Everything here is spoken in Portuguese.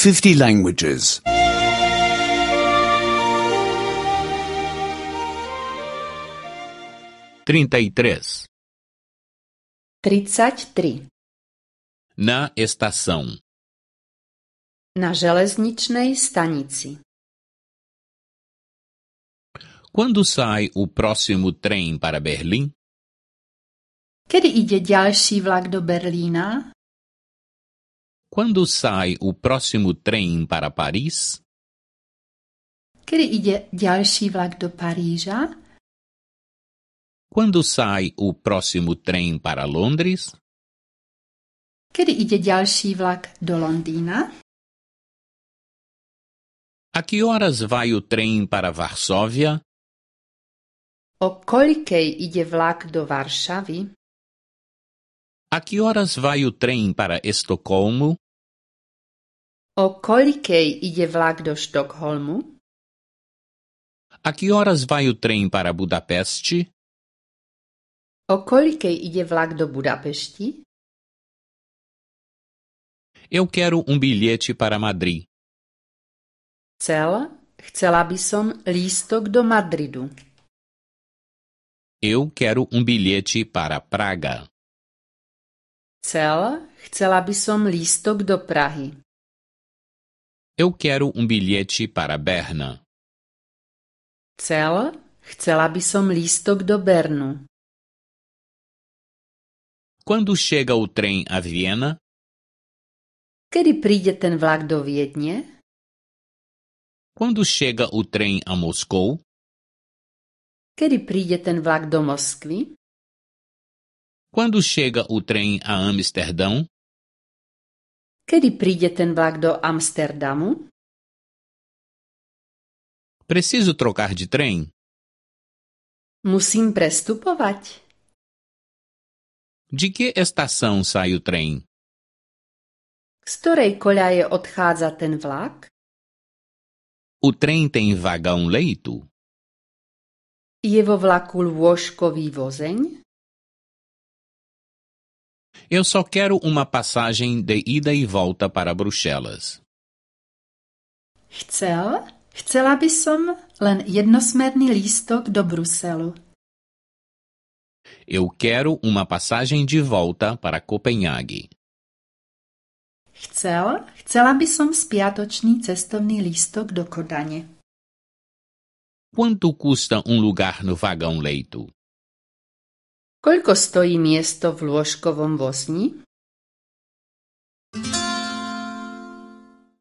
50 languages. 33. 33. Na estação. Na železničnej stanici. Quando sai o próximo trem para Berlim? Kedy ide ďalší vlak do Berlína? Quando sai o próximo trem para Paris? Kedy ide ďalší vlak do Paríža? Quando sai o próximo trem para Londres? Kedy ide ďalší vlak do Londýna? A que horas vai o trem para Varsóvia? O koľkej ide vlak do Varšavy? A que horas vai o trem para Estocolmo? O koľkej ide vlak do Štokholmu? A que horas vai o trem para Budapeste? O koľkej ide vlak do Budapešti? Eu quero um bilhete para Madrid. Chcela by som lístok do Madridu. Eu quero um bilhete para Praga. Chcela by som lístok do Prahy. Eu quero um bilhete para Berna. Chcela by som lístok do Bernu. Quando chega o trem a Viena? Kedy príde ten vlak do Viedne? Quando chega o trem a Moscou? Kedy príde ten vlak do Moskvy? Quando chega o trem a Amsterdão? Kedy príde ten vlak do Amsterdamu? Preciso trocar de trem? Musím prestupovať. De que estação sai o trem? Z ktorej koľaje odchádza ten vlak? O trem tem vagão-leito? Je vo vlaku lôžkový vozeň? Eu só quero uma passagem de ida e volta para Bruxelas. Chcela by som len jednosmerný lístok do Bruselu. Eu quero uma passagem de volta para Copenhague. Chcela by som spiatočný cestovný lístok do Kodane. Quanto custa um lugar no vagão-leito? Koľko stojí miesto v lôžkovom vozni?